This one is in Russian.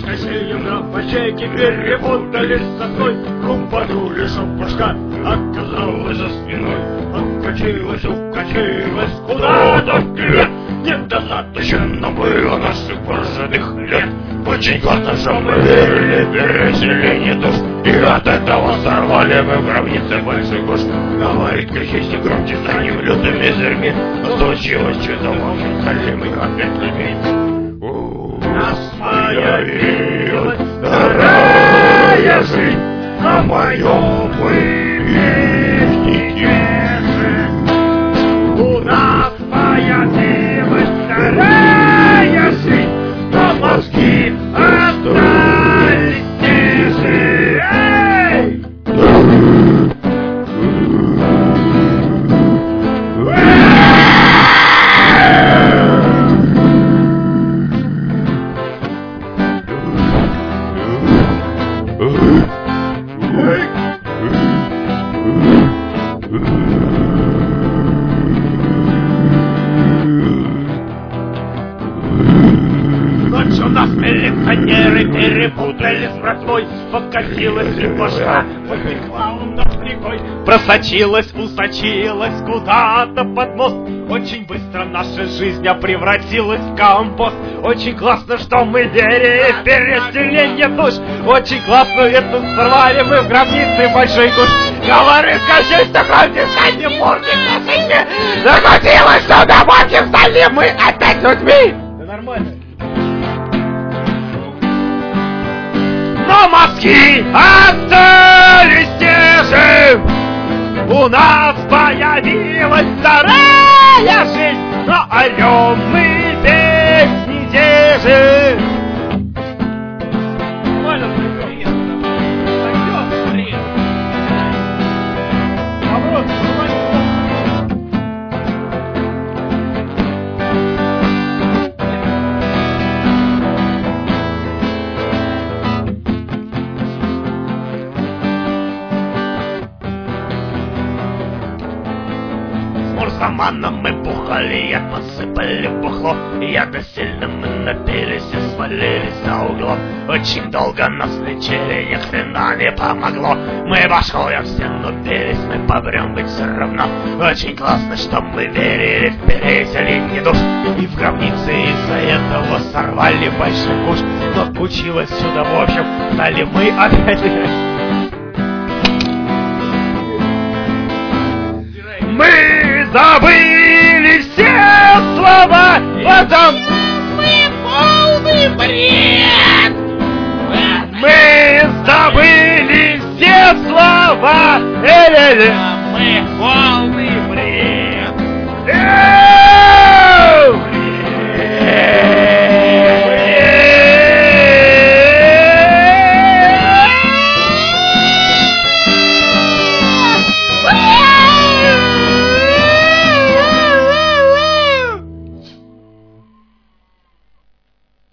Скосили на почеки, перепутались сосной, румпанули, чтоб башка оказалась за спиной. Откачилась, укачилась куда-то вперед. Недостаточно было наших прожитых лет. Очень классно, что мы верили в переселение душ, и от этого сорвали мы в гробнице большой куш. Говорит кричите громче, за ним лютыми зверьми. Но случилось чудо, в общем, стали мы опять людьми. У нас появилась вторая жизнь, на моем вывешнике жить. У нас появилась вторая жизнь, но мозги остались те же. Эй! Ночью нас милиционеры перепутали с братвой. Покатилась и башка, потекла у нас рекой. Просочилась, усочилась куда-то под мост. Очень быстро наша жизнь превратилась в компост. Очень классно, что мы верили в переселение душ. Очень классно, это сорвали мы в гробнице большой куш. Говорит Кощей, что кровь стали мурки красоте. Захватилось, что домой стали мы опять людьми. Да нормально. Но мозги остались те же. У нас появилась вторая жизнь, но орем мы ведь не те же. Нормально, привет. Пойдем, привет. Наоборот, Мурзаманом мы бухали, яд насыпали в бухло. Яда сильно мы напились и свалились за углом. Очень долго нас лечили, ни хрена не помогло. Мы башкой в стену бились, мы побрем быть все равно. Очень классно, что мы верили в переселение душ. И в гробнице из-за этого сорвали большой куш. Но получилось сюда в общем, стали мы опять играть. Мы забыли все слова, потом мы полный бред. Мы забыли все слова, мы полный